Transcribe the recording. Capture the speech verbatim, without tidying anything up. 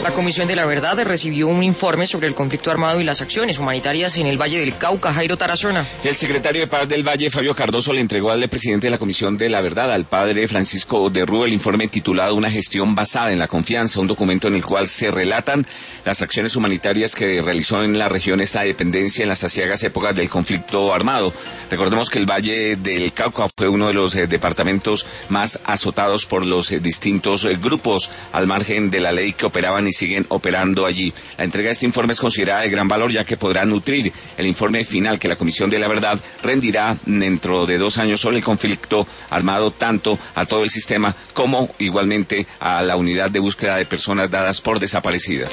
La Comisión de la Verdad recibió un informe sobre el conflicto armado y las acciones humanitarias en el Valle del Cauca. Jairo Tarazona. El secretario de Paz del Valle, Fabio Cardoso, le entregó al presidente de la Comisión de la Verdad, al padre Francisco de Rúa, el informe titulado Una gestión basada en la confianza, un documento en el cual se relatan las acciones humanitarias que realizó en la región esta dependencia en las aciagas épocas del conflicto armado. Recordemos que el Valle del Cauca fue uno de los eh, departamentos más azotados por los eh, distintos eh, grupos al margen de la ley que operaban y siguen operando allí. La entrega de este informe es considerada de gran valor, ya que podrá nutrir el informe final que la Comisión de la Verdad rendirá dentro de dos años sobre el conflicto armado, tanto a todo el sistema como igualmente a la unidad de búsqueda de personas dadas por desaparecidas.